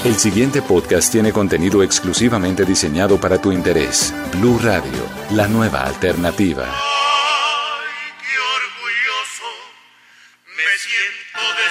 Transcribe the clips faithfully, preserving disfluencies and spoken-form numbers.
El siguiente podcast tiene contenido exclusivamente diseñado para tu interés. Blue Radio, la nueva alternativa. Ay, qué orgulloso me siento de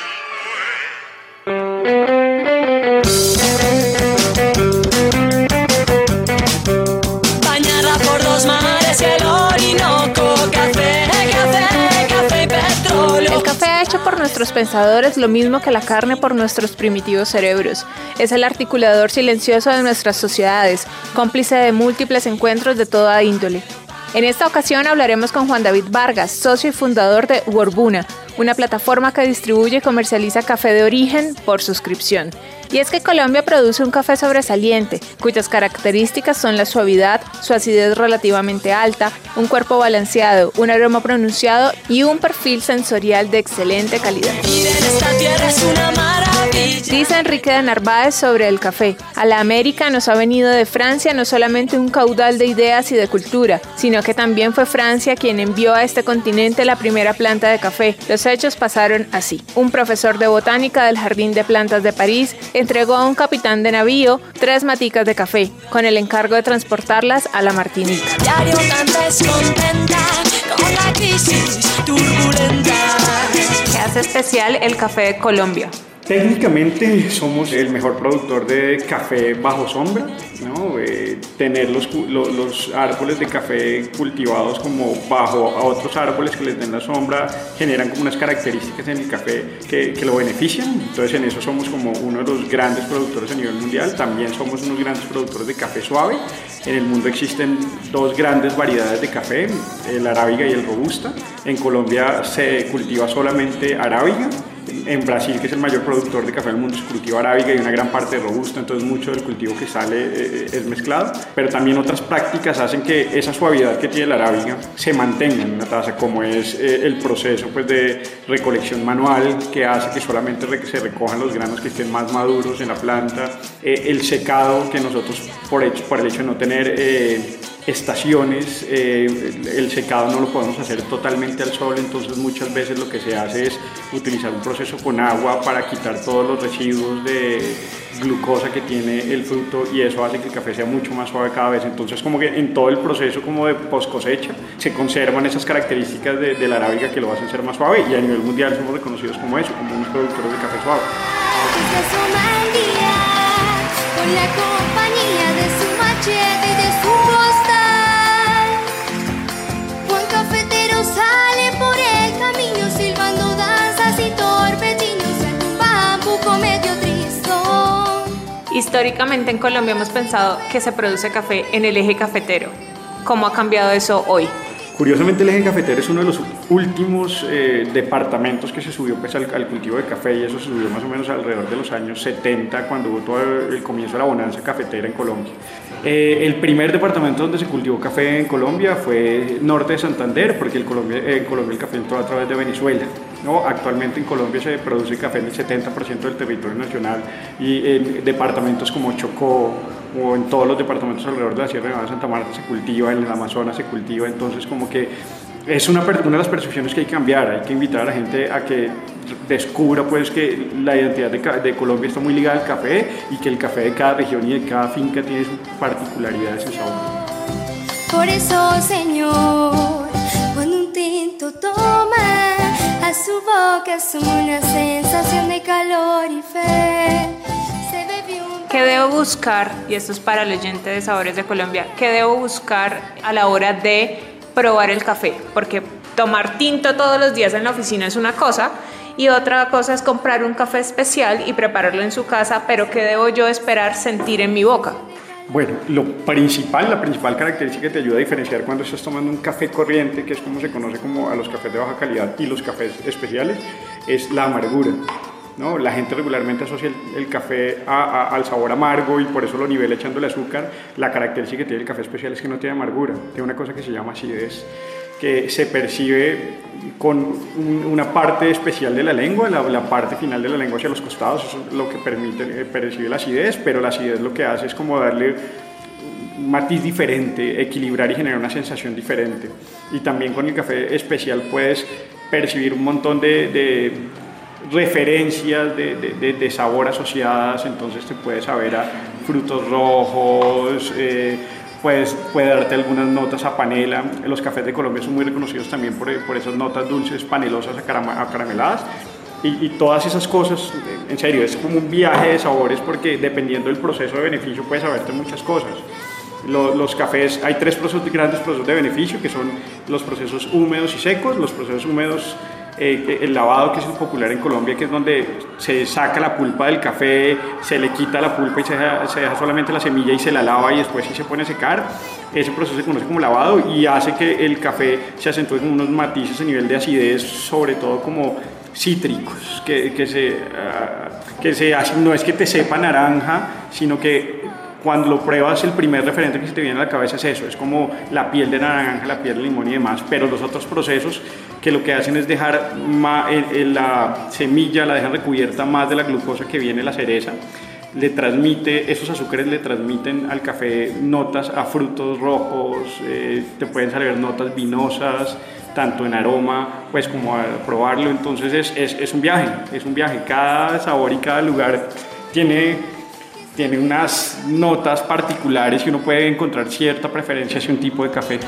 ser. Bañada por dos mares y el Orinoco, café, café, café y petróleo. El café ha hecho por nuestros pensadores lo mismo que la carne por nuestros primitivos cerebros. Es el articulador silencioso de nuestras sociedades, cómplice de múltiples encuentros de toda índole. En esta ocasión hablaremos con Juan David Vargas, socio y fundador de Worbuna, una plataforma que distribuye y comercializa café de origen por suscripción. Y es que Colombia produce un café sobresaliente, cuyas características son la suavidad, su acidez relativamente alta, un cuerpo balanceado, un aroma pronunciado y un perfil sensorial de excelente calidad. Dice Enrique de Narváez sobre el café: a la América nos ha venido de Francia no solamente un caudal de ideas y de cultura, sino que también fue Francia quien envió a este continente la primera planta de café. Los hechos pasaron así. Un profesor de botánica del Jardín de Plantas de París entregó a un capitán de navío tres maticas de café, con el encargo de transportarlas a la Martinica. ¿Qué hace especial el café de Colombia? Técnicamente somos el mejor productor de café bajo sombra, ¿no? Eh, tener los, los, los árboles de café cultivados como bajo a otros árboles que les den la sombra generan como unas características en el café que, que lo benefician. Entonces en eso somos como uno de los grandes productores a nivel mundial. También somos unos grandes productores de café suave. En el mundo existen dos grandes variedades de café, el arábiga y el robusta. En Colombia se cultiva solamente arábiga. En Brasil, que es el mayor productor de café del mundo, se cultiva arábiga y una gran parte de robusta, entonces mucho del cultivo que sale eh, es mezclado. Pero también otras prácticas hacen que esa suavidad que tiene la arábiga se mantenga en una taza, como es eh, el proceso pues, de recolección manual, que hace que solamente re- se recojan los granos que estén más maduros en la planta, eh, el secado, que nosotros por, hecho, por el hecho de no tener eh, estaciones, eh, el secado no lo podemos hacer totalmente al sol, entonces muchas veces lo que se hace es utilizar un proceso con agua para quitar todos los residuos de glucosa que tiene el fruto y eso hace que el café sea mucho más suave cada vez. Entonces como que en todo el proceso como de post cosecha se conservan esas características de, de la arábiga que lo hacen ser más suave y a nivel mundial somos reconocidos como eso, como unos productores de café suave. Con la compañía de su machete y de su costal, Juan Cafetero sale por el camino silbando danzas y torbellinos en un bambuco medio tristón. Históricamente en Colombia hemos pensado que se produce café en el eje cafetero. ¿Cómo ha cambiado eso hoy? Curiosamente el eje cafetero es uno de los últimos eh, departamentos que se subió pues, al, al cultivo de café y eso se subió más o menos alrededor de los años setenta cuando hubo todo el, el comienzo de la bonanza cafetera en Colombia. Eh, el primer departamento donde se cultivó café en Colombia fue norte de Santander porque el Colombia, eh, en Colombia el café entró a través de Venezuela. ¿No? Actualmente en Colombia se produce café en el setenta por ciento del territorio nacional y en departamentos como Chocó o en todos los departamentos alrededor de la Sierra Nevada de Santa Marta se cultiva, en el Amazonas se cultiva, entonces como que es una, una de las percepciones que hay que cambiar, hay que invitar a la gente a que descubra pues que la identidad de, de Colombia está muy ligada al café y que el café de cada región y de cada finca tiene sus particularidades en sabor. Por eso, Señor, cuando un tinto toma a su boca es una sensación de calor y fe. Se bebió un... ¿Qué debo buscar? Y esto es para el oyente de Sabores de Colombia. ¿Qué debo buscar a la hora de probar el café? Porque tomar tinto todos los días en la oficina es una cosa y otra cosa es comprar un café especial y prepararlo en su casa, pero ¿qué debo yo esperar sentir en mi boca? Bueno, lo principal, la principal característica que te ayuda a diferenciar cuando estás tomando un café corriente, que es como se conoce como a los cafés de baja calidad y los cafés especiales, es la amargura, ¿no? La gente regularmente asocia el, el café a, a, al sabor amargo y por eso lo nivela echándole azúcar. La característica que tiene el café especial es que no tiene amargura, tiene una cosa que se llama acidez, que se percibe con un, una parte especial de la lengua, la, la parte final de la lengua hacia los costados, eso es lo que permite eh, percibir la acidez, pero la acidez lo que hace es como darle un matiz diferente, equilibrar y generar una sensación diferente. Y también con el café especial puedes percibir un montón de, de referencias de, de, de, de sabor asociadas, entonces te puede saber a frutos rojos, eh, Pues, puede darte algunas notas a panela. Los cafés de Colombia son muy reconocidos también por, por esas notas dulces, panelosas, acarameladas. Y, y todas esas cosas, en serio, es como un viaje de sabores porque dependiendo del proceso de beneficio puedes saberte muchas cosas. Los, los cafés, hay tres procesos, grandes procesos de beneficio que son los procesos húmedos y secos. Los procesos húmedos, eh, el lavado, que es el popular en Colombia, que es donde se saca la pulpa del café, se le quita la pulpa y se deja, se deja solamente la semilla y se la lava y después sí se pone a secar. Ese proceso se conoce como lavado y hace que el café se acentúe con unos matices a nivel de acidez, sobre todo como cítricos, que, que, se, uh, que se hacen, no es que te sepa naranja, sino que cuando lo pruebas el primer referente que se te viene a la cabeza es eso, es como la piel de naranja, la piel de limón y demás, pero los otros procesos que lo que hacen es dejar ma, en, en la semilla, la dejan recubierta más de la glucosa que viene la cereza, le transmite, esos azúcares le transmiten al café notas a frutos rojos, eh, te pueden salir notas vinosas, tanto en aroma, pues como a probarlo, entonces es, es, es un viaje, es un viaje, cada sabor y cada lugar tiene... tiene unas notas particulares y uno puede encontrar cierta preferencia hacia un tipo de café.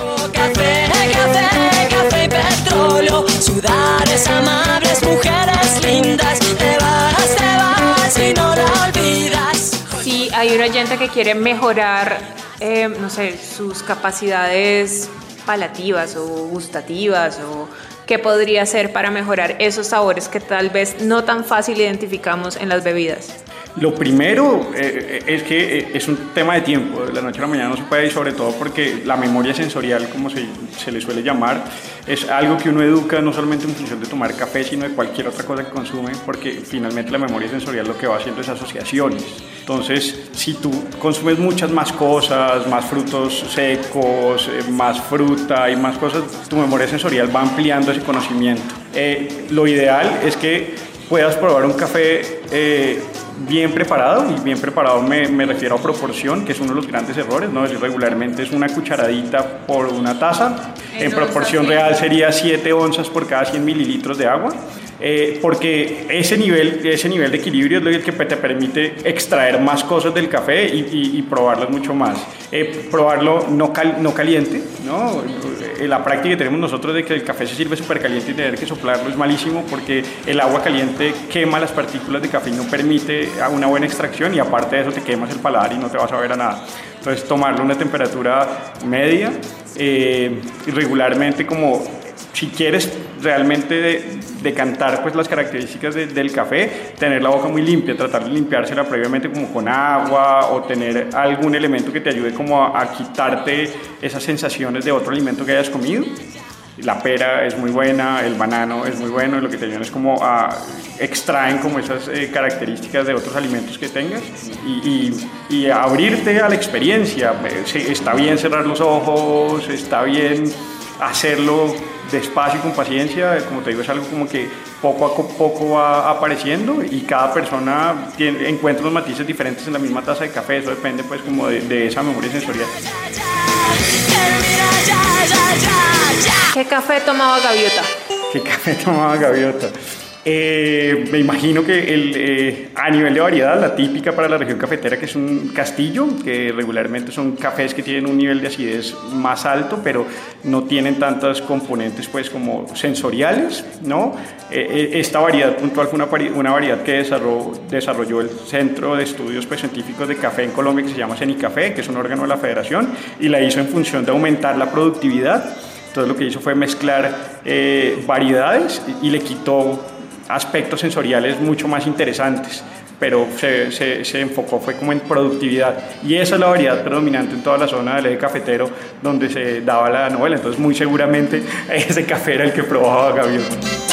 Café, café, café y petróleo, ciudades amables, mujeres lindas, te vas, te vas y no la olvidas. Si hay un oyente que quiere mejorar, eh, no sé, sus capacidades palativas o gustativas, o qué podría hacer para mejorar esos sabores que tal vez no tan fácil identificamos en las bebidas. Lo primero eh, es que eh, es un tema de tiempo, de la noche a la mañana no se puede, y sobre todo porque la memoria sensorial, como se, se le suele llamar, es algo que uno educa no solamente en función de tomar café, sino de cualquier otra cosa que consume, porque finalmente la memoria sensorial lo que va haciendo es asociaciones. Entonces, si tú consumes muchas más cosas, más frutos secos, eh, más fruta y más cosas, tu memoria sensorial va ampliando ese conocimiento. Eh, lo ideal es que puedas probar un café eh, bien preparado, y bien preparado me, me refiero a proporción, que es uno de los grandes errores, ¿no? Es regularmente es una cucharadita por una taza, en proporción real sería siete onzas por cada cien mililitros de agua, eh, porque ese nivel, ese nivel de equilibrio es lo que te permite extraer más cosas del café y, y, y probarlas mucho más. Eh, probarlo no, cal, no caliente, ¿no? La práctica que tenemos nosotros de que el café se sirve súper caliente y tener que soplarlo es malísimo, porque el agua caliente quema las partículas de café y no permite una buena extracción, y aparte de eso te quemas el paladar y no te vas a ver a nada. Entonces tomarlo a una temperatura media, eh, regularmente, como si quieres realmente de, decantar pues las características de, del café, tener la boca muy limpia, tratar de limpiársela previamente como con agua, o tener algún elemento que te ayude como a, a quitarte esas sensaciones de otro alimento que hayas comido. La pera es muy buena, el banano es muy bueno, y lo que te ayudan es como a extraen como esas eh, características de otros alimentos que tengas, y, y, y abrirte a la experiencia. Sí, está bien cerrar los ojos, está bien hacerlo despacio y con paciencia, como te digo, es algo como que poco a poco va apareciendo, y cada persona tiene, encuentra los matices diferentes en la misma taza de café. Eso depende pues como de, de esa memoria sensorial. ¿Qué café tomaba Gaviota? ¿Qué café tomaba Gaviota? Eh, me imagino que el, eh, a nivel de variedad, la típica para la región cafetera, que es un castillo, que regularmente son cafés que tienen un nivel de acidez más alto, pero no tienen tantas componentes pues como sensoriales, ¿no? Eh, esta variedad puntual fue una, una variedad que desarrolló, desarrolló el Centro de Estudios pues, Científicos de Café en Colombia, que se llama CENICAFé, que es un órgano de la federación, y la hizo en función de aumentar la productividad. Entonces lo que hizo fue mezclar eh, variedades y, y le quitó aspectos sensoriales mucho más interesantes, pero se, se, se enfocó fue como en productividad, y esa es la variedad predominante en toda la zona del eje cafetero donde se daba la novela. Entonces muy seguramente ese café era el que probaba Gaviota.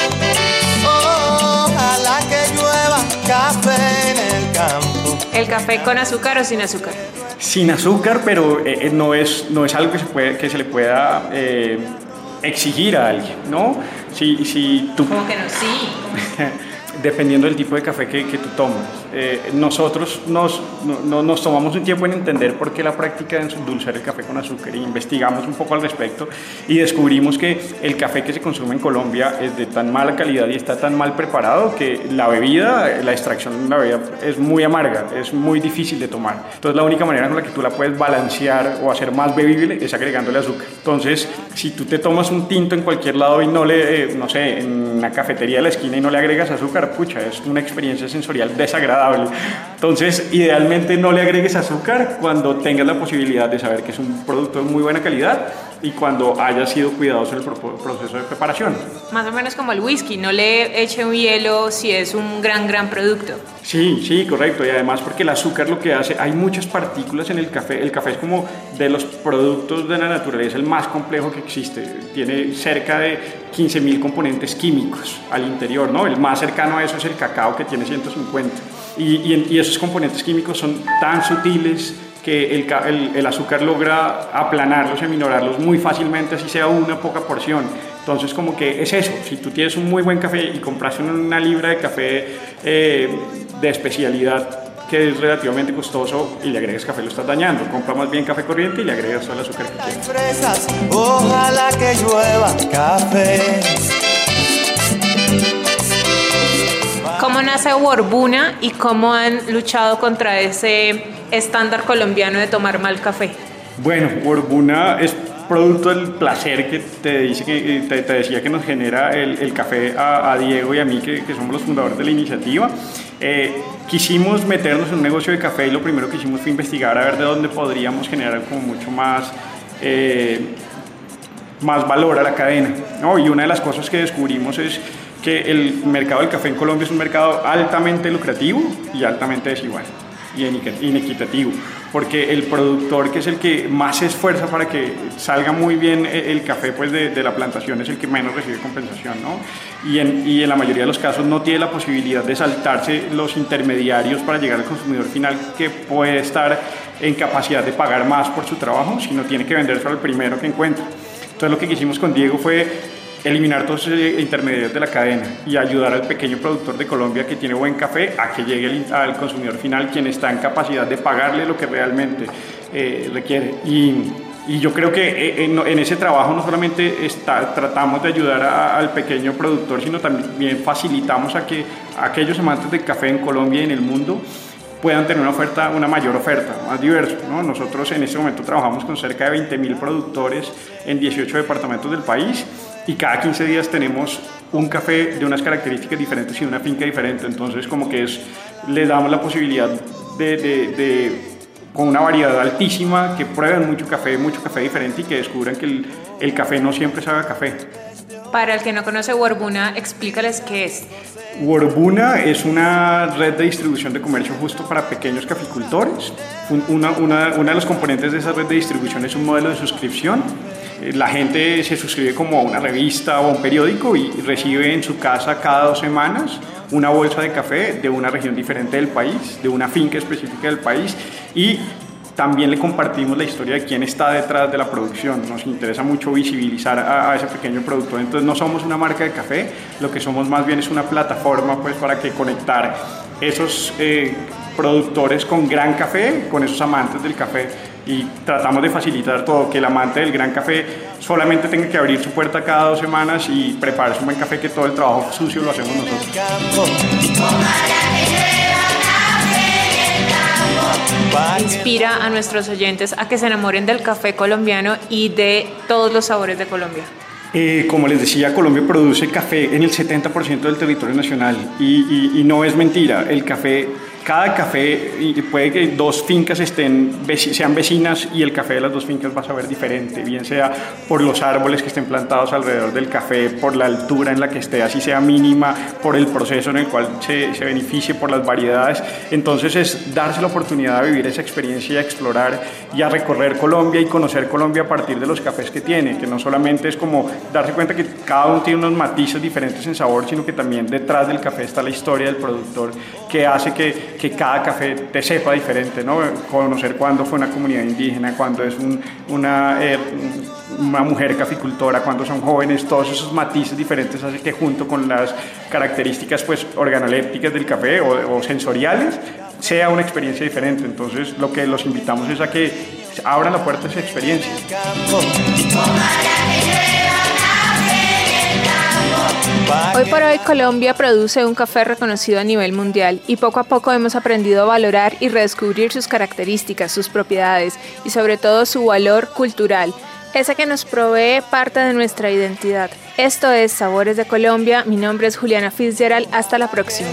Ojalá que llueva café en el campo. ¿El café con azúcar o sin azúcar? Sin azúcar, pero eh, no, es, no es algo que se, puede, que se le pueda eh, exigir a alguien, ¿no? Si, si tú... ¿Cómo que no? Sí. dependiendo del tipo de café que, que tú tomas. Eh, nosotros nos, no, nos tomamos un tiempo en entender por qué la práctica de endulzar el café con azúcar, y investigamos un poco al respecto y descubrimos que el café que se consume en Colombia es de tan mala calidad y está tan mal preparado que la bebida, la extracción de la bebida es muy amarga, es muy difícil de tomar. Entonces la única manera con la que tú la puedes balancear o hacer más bebible es agregándole azúcar. Entonces, si tú te tomas un tinto en cualquier lado y no le, eh, no sé, en una cafetería de la esquina y no le agregas azúcar, pucha, es una experiencia sensorial desagradable. Entonces, idealmente no le agregues azúcar cuando tengas la posibilidad de saber que es un producto de muy buena calidad y cuando haya sido cuidadoso en el proceso de preparación. Más o menos como el whisky, no le eche un hielo si es un gran, gran producto. Sí, sí, correcto. Y además porque el azúcar lo que hace, hay muchas partículas en el café. El café es como de los productos de la naturaleza el más complejo que existe. Tiene cerca de quince mil componentes químicos al interior, ¿no? El más cercano a eso es el cacao, que tiene ciento cincuenta. Y, y, y esos componentes químicos son tan sutiles que el, el, el azúcar logra aplanarlos y aminorarlos muy fácilmente, así sea una poca porción. Entonces, como que es eso, si tú tienes un muy buen café y compras una libra de café eh, de especialidad que es relativamente costoso y le agregas café, lo estás dañando. Compra más bien café corriente y le agregas todo el azúcar que quieres. Fresas, ojalá que llueva café. ¿Cómo nace Worbuna y cómo han luchado contra ese estándar colombiano de tomar mal café? Bueno, Worbuna es producto del placer que te, dice que, te, te decía que nos genera el, el café a, a Diego y a mí, que, que somos los fundadores de la iniciativa. Eh, quisimos meternos en un negocio de café y lo primero que hicimos fue investigar a ver de dónde podríamos generar como mucho más, eh, más valor a la cadena, ¿no? Y una de las cosas que descubrimos es que el mercado del café en Colombia es un mercado altamente lucrativo y altamente desigual y inequitativo, porque el productor, que es el que más se esfuerza para que salga muy bien el café pues de, de la plantación, es el que menos recibe compensación, ¿no? Y en, y en la mayoría de los casos no tiene la posibilidad de saltarse los intermediarios para llegar al consumidor final, que puede estar en capacidad de pagar más por su trabajo, sino tiene que vendérselo al primero que encuentra. Entonces lo que quisimos con Diego fue eliminar todos los intermediarios de la cadena y ayudar al pequeño productor de Colombia que tiene buen café a que llegue al consumidor final, quien está en capacidad de pagarle lo que realmente eh, requiere. Y, y yo creo que en, en ese trabajo no solamente está, tratamos de ayudar a, al pequeño productor, sino también facilitamos a que aquellos amantes del café en Colombia y en el mundo puedan tener una oferta, una mayor oferta, más diversa, ¿no? Nosotros en este momento trabajamos con cerca de veinte mil productores en dieciocho departamentos del país y cada quince días tenemos un café de unas características diferentes y una finca diferente. Entonces, como que es, les damos la posibilidad de, de, de, con una variedad altísima, que prueben mucho café, mucho café diferente y que descubran que el, el café no siempre sabe a café. Para el que no conoce Worbuna, explícales qué es. Worbuna es una red de distribución de comercio justo para pequeños caficultores. Una, una, una de los componentes de esa red de distribución es un modelo de suscripción. La gente se suscribe como a una revista o a un periódico y recibe en su casa cada dos semanas una bolsa de café de una región diferente del país, de una finca específica del país, y también le compartimos la historia de quién está detrás de la producción. Nos interesa mucho visibilizar a, a ese pequeño productor. Entonces no somos una marca de café, lo que somos más bien es una plataforma pues, para que conectar esos eh, productores con gran café, con esos amantes del café, y tratamos de facilitar todo, que el amante del gran café solamente tenga que abrir su puerta cada dos semanas y prepararse un buen café, que todo el trabajo sucio lo hacemos nosotros. Inspira a nuestros oyentes a que se enamoren del café colombiano y de todos los sabores de Colombia. Eh, como les decía, Colombia produce café en el setenta por ciento del territorio nacional y, y, y no es mentira. El café, cada café, y puede que dos fincas estén, sean vecinas y el café de las dos fincas va a saber diferente, bien sea por los árboles que estén plantados alrededor del café, por la altura en la que esté, así sea mínima, por el proceso en el cual se, se beneficie, por las variedades. Entonces es darse la oportunidad de vivir esa experiencia y a explorar y a recorrer Colombia y conocer Colombia a partir de los cafés que tiene, que no solamente es como darse cuenta que cada uno tiene unos matices diferentes en sabor, sino que también detrás del café está la historia del productor, que hace que, que cada café te sepa diferente, ¿no? Conocer cuándo fue una comunidad indígena, cuándo es un, una, eh, una mujer caficultora, cuando son jóvenes, todos esos matices diferentes hacen que junto con las características pues organolépticas del café o, o sensoriales sea una experiencia diferente. Entonces lo que los invitamos es a que abran la puerta a esa experiencia. Hoy por hoy Colombia produce un café reconocido a nivel mundial y poco a poco hemos aprendido a valorar y redescubrir sus características, sus propiedades y sobre todo su valor cultural, ese que nos provee parte de nuestra identidad. Esto es Sabores de Colombia, mi nombre es Juliana Fitzgerald, hasta la próxima.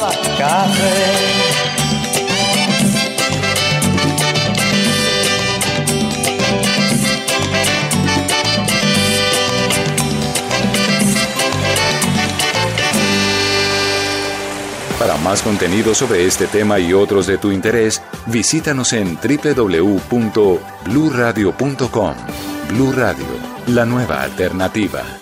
Para más contenido sobre este tema y otros de tu interés, visítanos en doble u doble u doble u punto blue radio punto com. Blue Radio, la nueva alternativa.